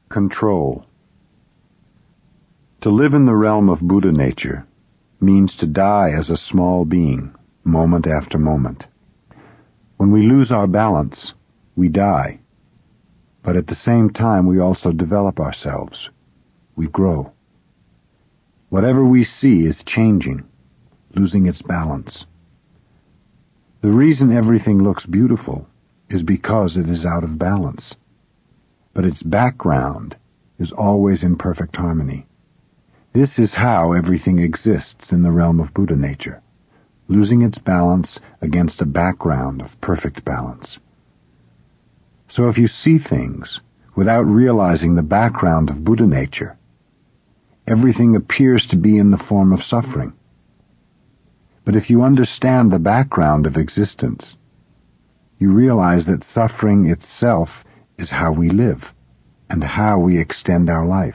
Control. To live in the realm of Buddha nature means to die as a small being, moment after moment. When we lose our balance, we die. But at the same time, we also develop ourselves. We grow. Whatever we see is changing, losing its balance. The reason everything looks beautiful is because it is out of balance. But its background is always in perfect harmony. This is how everything exists in the realm of Buddha nature, losing its balance against a background of perfect balance. So if you see things without realizing the background of Buddha nature, everything appears to be in the form of suffering. But if you understand the background of existence, you realize that suffering itself is how we live and how we extend our life.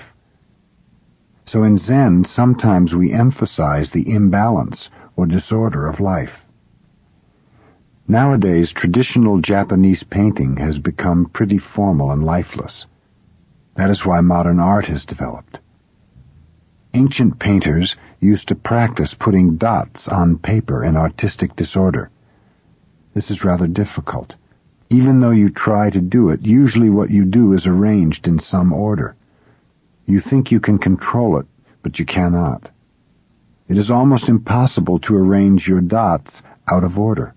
So in Zen, sometimes we emphasize the imbalance or disorder of life. Nowadays, traditional Japanese painting has become pretty formal and lifeless. That is why modern art has developed. Ancient painters used to practice putting dots on paper in artistic disorder. This is rather difficult. Even though you try to do it, usually what you do is arranged in some order. You think you can control it, but you cannot. It is almost impossible to arrange your dots out of order.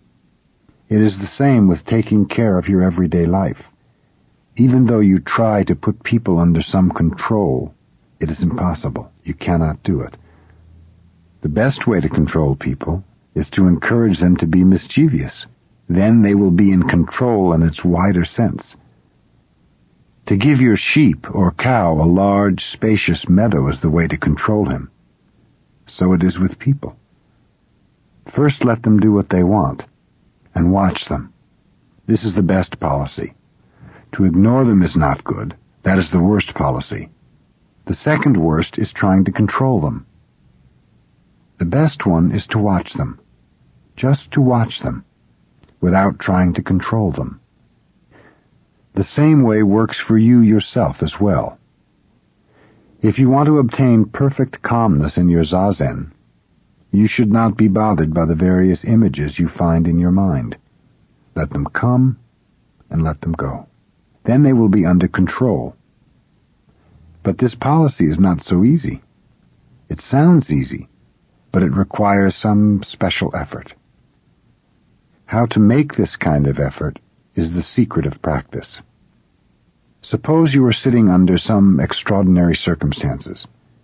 It is the same with taking care of your everyday life. Even though you try to put people under some control, it is impossible. You cannot do it. The best way to control people is to encourage them to be mischievous. Then they will be in control in its wider sense. To give your sheep or cow a large, spacious meadow is the way to control him. So it is with people. First let them do what they want, and watch them. This is the best policy. To ignore them is not good. That is the worst policy. The second worst is trying to control them. The best one is to watch them. Just to watch them, without trying to control them. The same way works for you yourself as well. If you want to obtain perfect calmness in your zazen, you should not be bothered by the various images you find in your mind. Let them come and let them go. Then they will be under control. But this policy is not so easy. It sounds easy, but it requires some special effort. How to make this kind of effort is the secret of practice. Suppose you are sitting under some extraordinary circumstances.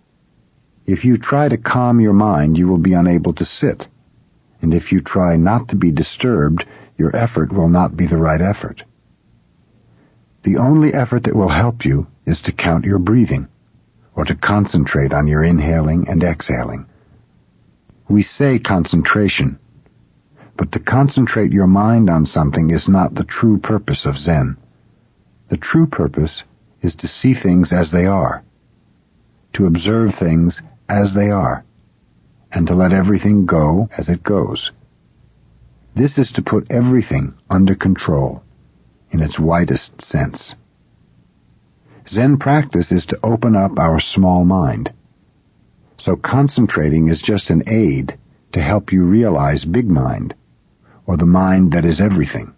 If you try to calm your mind, you will be unable to sit. And if you try not to be disturbed, your effort will not be the right effort. The only effort that will help you is to count your breathing, or to concentrate on your inhaling and exhaling. We say concentration, but to concentrate your mind on something is not the true purpose of Zen. The true purpose is to see things as they are, to observe things as they are, and to let everything go as it goes. This is to put everything under control, in its widest sense. Zen practice is to open up our small mind. So concentrating is just an aid to help you realize big mind, or the mind that is everything.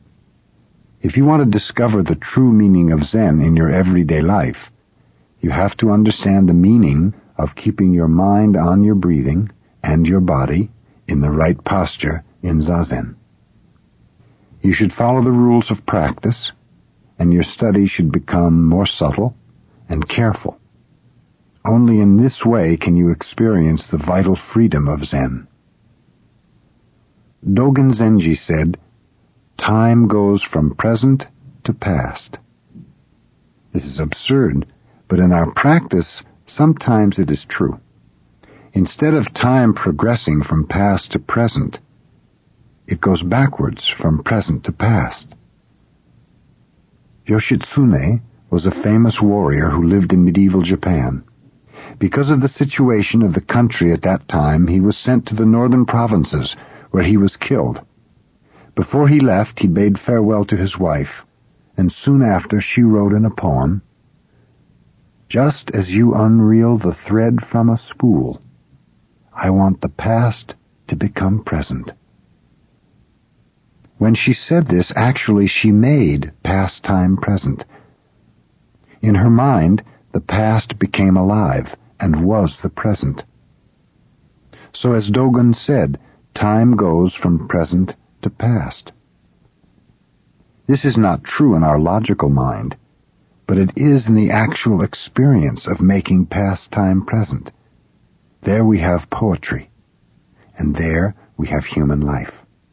If you want to discover the true meaning of Zen in your everyday life, you have to understand the meaning of keeping your mind on your breathing and your body in the right posture in Zazen. You should follow the rules of practice, and your study should become more subtle and careful. Only in this way can you experience the vital freedom of Zen. Dogen Zenji said, "Time goes from present to past." This is absurd, but in our practice, sometimes it is true. Instead of time progressing from past to present, it goes backwards from present to past. Yoshitsune was a famous warrior who lived in medieval Japan. Because of the situation of the country at that time, he was sent to the northern provinces, where he was killed. Before he left, he bade farewell to his wife, and soon after she wrote in a poem, Just as you unreel the thread from a spool, I want the past to become present. When she said this, actually she made past time present. In her mind, the past became alive and was the present. So as Dogen said, time goes from present to past. This is not true in our logical mind, but it is in the actual experience of making past time present. There we have poetry, and there we have human life.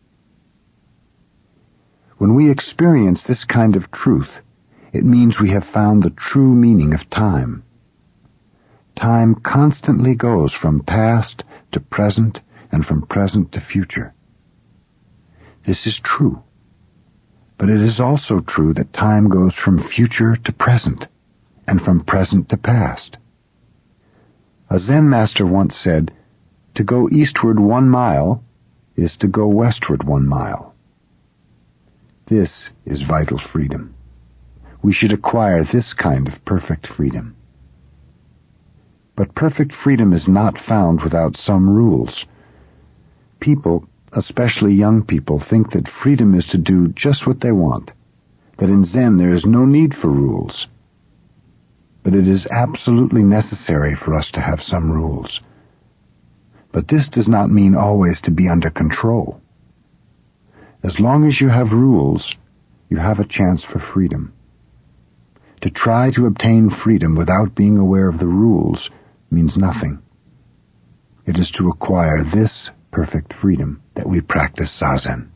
When we experience this kind of truth, it means we have found the true meaning of time. Time constantly goes from past to present and from present to future. This is true, but it is also true that time goes from future to present and from present to past. A Zen master once said, "To go eastward 1 mile is to go westward 1 mile." This is vital freedom. We should acquire this kind of perfect freedom. But perfect freedom is not found without some rules. People, especially young people, think that freedom is to do just what they want, that in Zen there is no need for rules. But it is absolutely necessary for us to have some rules. But this does not mean always to be under control. As long as you have rules, you have a chance for freedom. To try to obtain freedom without being aware of the rules means nothing. It is to acquire this perfect freedom that we practice Zazen.